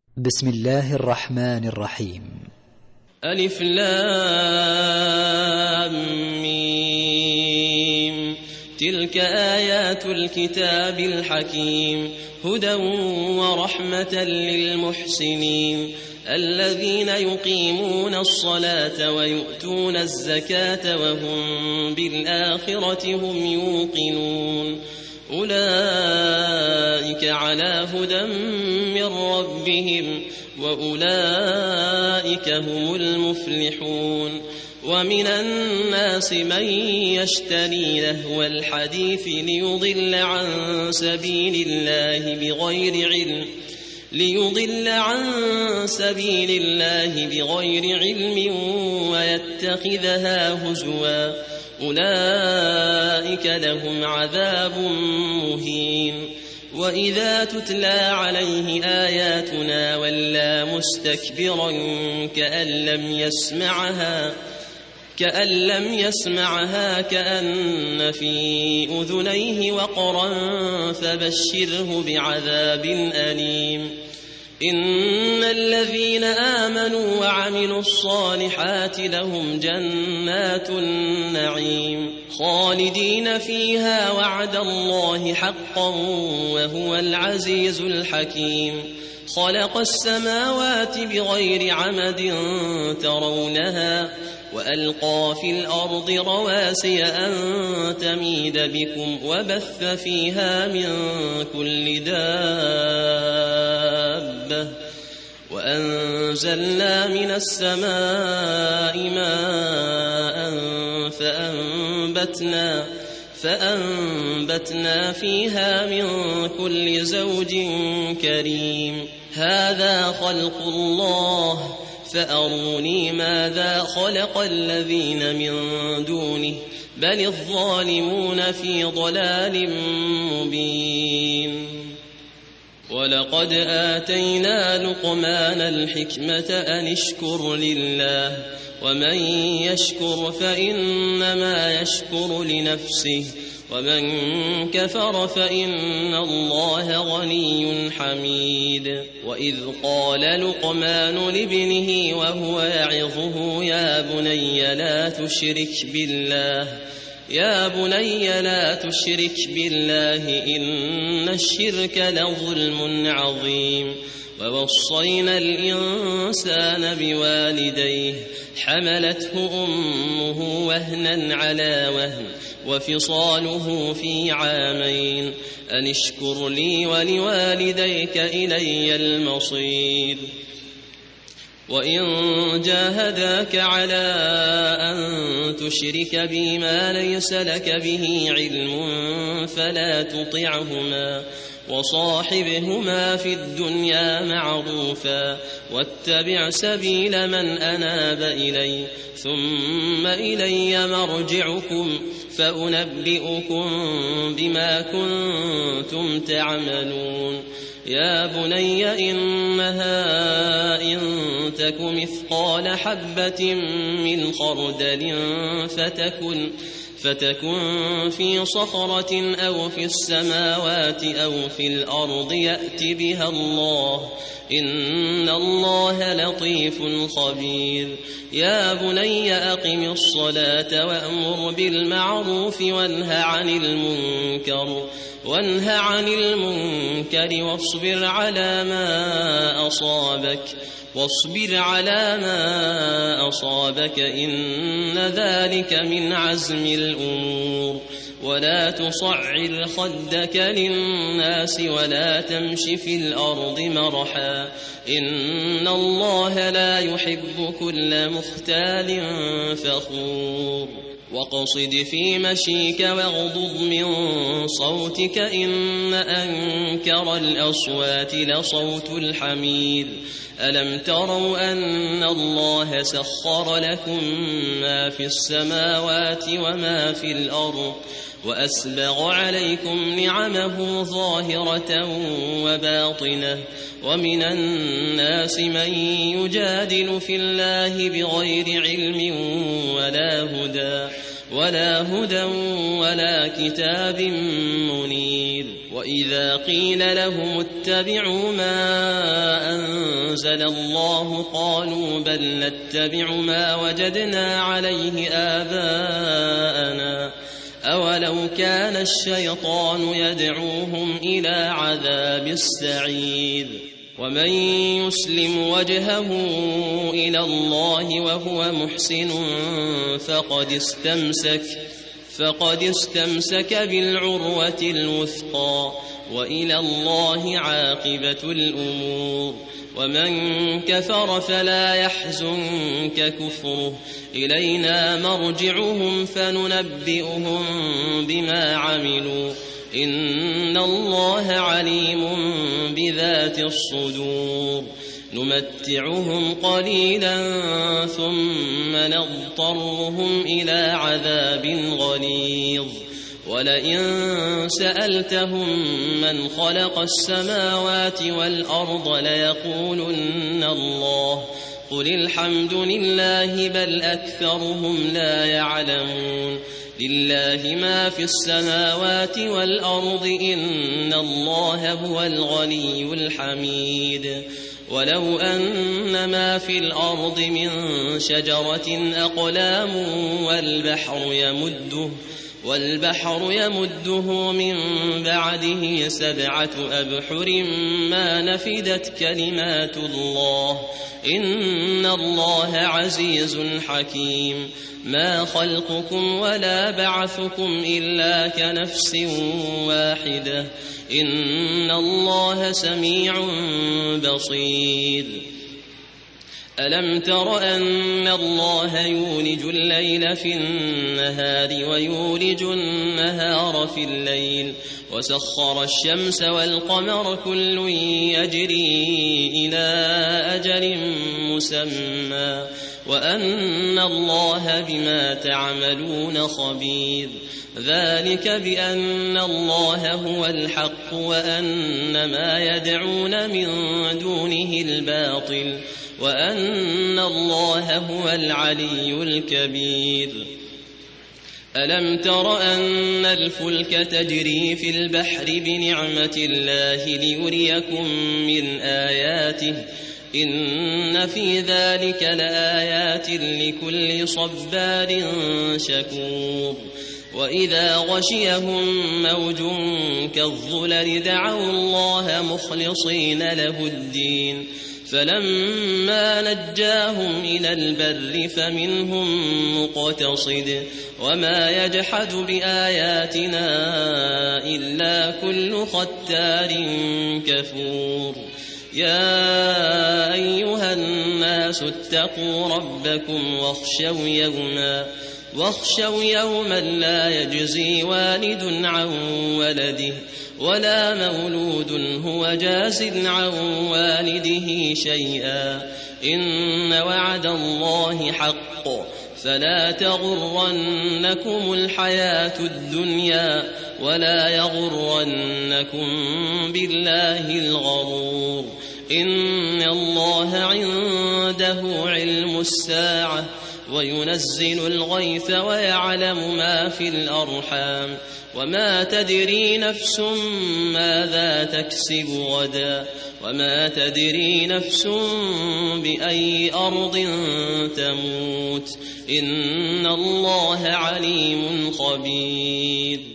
بسم الله الرحمن الرحيم. ألف لام ميم. تلك آيات الكتاب الحكيم، هدى ورحمة للمحسنين الذين يقيمون الصلاة ويؤتون الزكاة وهم بالآخرة هم يوقنون. أولئك على هدى من ربهم وأولئك هم المفلحون. ومن الناس من يشتري لهو الحديث ليضل عن سبيل الله بغير علم ويتخذها هزوا. أولئك لهم عذاب مهين. وإذا تتلى عليه آياتنا ولى مستكبرا كأن لم يسمعها كأن في أذنيه وقرا فبشره بعذاب أليم. إن الذين آمنوا وعملوا الصالحات لهم جنات النعيم خالدين فيها وعد الله حقا وهو العزيز الحكيم. خلق السماوات بغير عمد ترونها وألقى في الأرض رواسي أن تميد بكم وبث فيها من كل دابة وأنزلنا من السماء ماء فأنبتنا فيها من كل زوج كريم. هذا خلق الله فأروني ماذا خلق الذين من دونه بل الظالمون في ضلال مبين. ولقد آتينا لقمان الحكمة أن اشكر لله ومن يشكر فإنما يشكر لنفسه ومن كفر فإن الله غني حميد. وإذ قال لقمان لابنه وهو يعظه يا بني لا تشرك بالله إن الشرك لظلم عظيم. ووصينا الإنسان بوالديه حملته أمه وهنا على وهن وفصاله في عامين أن اشكر لي ولوالديك إلي المصير. وإن جاهداك على أن تشرك بي ما ليس لك به علم فلا تطعهما وصاحبهما في الدنيا معروفا واتبع سبيل من أناب إلي ثم إلي مرجعكم فأنبئكم بما كنتم تعملون. يا بني إنها إن تك مثقال حبة من خردل فتكن في صخرة أو في السماوات أو في الأرض يأت بها الله إن الله لطيف خبير. يا بني أقم الصلاة وأمر بالمعروف وانه عن المنكر واصبر على ما أصابك إن ذلك من عزم الأمور. ولا تصعر خدك للناس ولا تمش في الأرض مرحا إن الله لا يحب كل مختال فخور. واقصد في مشيك واغضض من صوتك إن أنكر الأصوات لصوت الحمير. ألم تروا أن الله سخر لكم ما في السماوات وما في الأرض وأسبغ عليكم نعمه ظاهرة وباطنة. ومن الناس من يجادل في الله بغير علم ولا هدى ولا كتاب منير. وإذا قيل لهم اتبعوا ما أنزل الله قالوا بل نتبع ما وجدنا عليه آباءنا أولو كان الشيطان يدعوهم إلى عذاب السعير. ومن يسلم وجهه إلى الله وهو محسن فقد استمسك بالعروة الوثقى وإلى الله عاقبة الأمور. ومن كفر فلا يحزنك كفره إلينا مرجعهم فننبئهم بما عملوا إن الله عليم بذات الصدور. نمتعهم قليلا ثم نضطرهم إلى عذاب غليظ. ولئن سألتهم من خلق السماوات والأرض ليقولن الله قل الحمد لله بل أكثرهم لا يعلمون. لله ما في السماوات والأرض إن الله هو الغني الحميد. ولو أن ما في الأرض من شجرة أقلام والبحر يمده من بعده 7 أبحر ما نفدت كلمات الله إن الله عزيز حكيم. ما خلقكم ولا بعثكم إلا كنفس واحدة إن الله سميع بصير. ألم تر أن الله يولج الليل في النهار ويولج النهار في الليل وسخر الشمس والقمر كل يجري إلى أجل مسمى وأن الله بما تعملون خبير. ذلك بأن الله هو الحق وأن ما يدعون من دونه الباطل وأن الله هو العلي الكبير. ألم تر أن الفلك تجري في البحر بنعمة الله ليريكم من آياته إن في ذلك لآيات لكل صبار شكور. وإذا غشيهم موج كالظلل دعوا الله مخلصين له الدين فلما نجاهم إلى البر فمنهم مقتصد وما يجحد بآياتنا إلا كل ختار كفور. يا أيها الناس اتقوا ربكم واخشوا يوما لا يجزي والد عن ولده ولا مولود هو جاز عن والده شيئا إن وعد الله حق فلا تغرنكم الحياة الدنيا ولا يغرنكم بالله الغرور. إن الله عنده علم الساعة وينزل الغيث ويعلم ما في الأرحام وما تدري نفس ماذا تكسب غدا وما تدري نفس بأي أرض تموت إن الله عليم خبير.